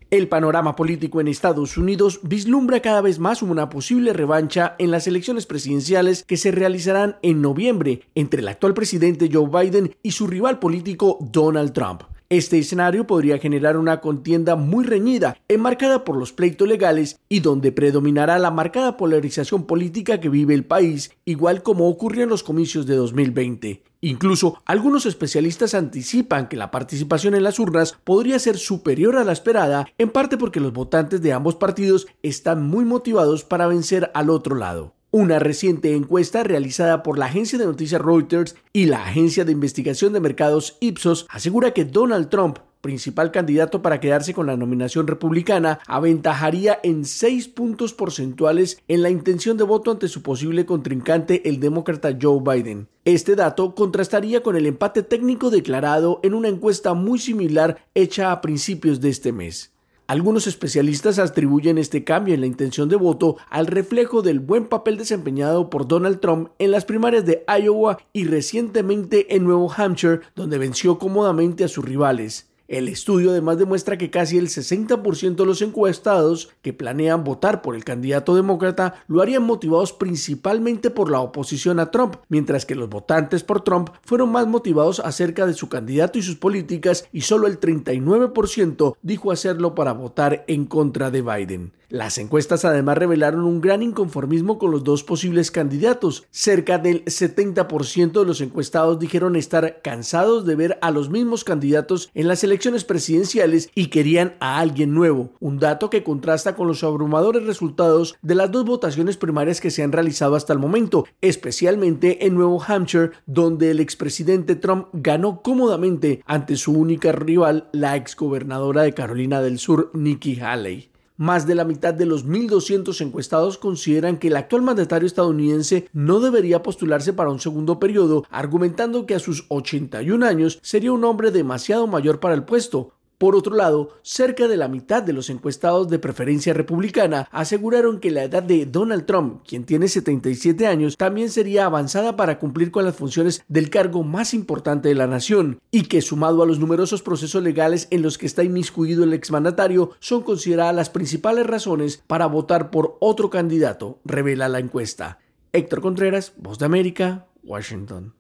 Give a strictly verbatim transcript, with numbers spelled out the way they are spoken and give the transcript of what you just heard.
El panorama político en Estados Unidos vislumbra cada vez más una posible revancha en las elecciones presidenciales que se realizarán en noviembre entre el actual presidente Joe Biden y su rival político Donald Trump. Este escenario podría generar una contienda muy reñida, enmarcada por los pleitos legales y donde predominará la marcada polarización política que vive el país, igual como ocurrió en los comicios de dos mil veinte. Incluso, algunos especialistas anticipan que la participación en las urnas podría ser superior a la esperada, en parte porque los votantes de ambos partidos están muy motivados para vencer al otro lado. Una reciente encuesta realizada por la agencia de noticias Reuters y la agencia de investigación de mercados Ipsos asegura que Donald Trump, principal candidato para quedarse con la nominación republicana, aventajaría en seis puntos porcentuales en la intención de voto ante su posible contrincante, el demócrata Joe Biden. Este dato contrastaría con el empate técnico declarado en una encuesta muy similar hecha a principios de este mes. Algunos especialistas atribuyen este cambio en la intención de voto al reflejo del buen papel desempeñado por Donald Trump en las primarias de Iowa y recientemente en Nuevo Hampshire, donde venció cómodamente a sus rivales. El estudio además demuestra que casi el sesenta por ciento de los encuestados que planean votar por el candidato demócrata lo harían motivados principalmente por la oposición a Trump, mientras que los votantes por Trump fueron más motivados acerca de su candidato y sus políticas y solo el treinta y nueve por ciento dijo hacerlo para votar en contra de Biden. Las encuestas además revelaron un gran inconformismo con los dos posibles candidatos. Cerca del setenta por ciento de los encuestados dijeron estar cansados de ver a los mismos candidatos en las elecciones presidenciales y querían a alguien nuevo, un dato que contrasta con los abrumadores resultados de las dos votaciones primarias que se han realizado hasta el momento, especialmente en Nuevo Hampshire, donde el expresidente Trump ganó cómodamente ante su única rival, la exgobernadora de Carolina del Sur, Nikki Haley. Más de la mitad de los mil doscientos encuestados consideran que el actual mandatario estadounidense no debería postularse para un segundo periodo, argumentando que a sus ochenta y un años sería un hombre demasiado mayor para el puesto. Por otro lado, cerca de la mitad de los encuestados de preferencia republicana aseguraron que la edad de Donald Trump, quien tiene setenta y siete años, también sería avanzada para cumplir con las funciones del cargo más importante de la nación, y que sumado a los numerosos procesos legales en los que está inmiscuido el exmandatario, son consideradas las principales razones para votar por otro candidato, revela la encuesta. Héctor Contreras, Voz de América, Washington.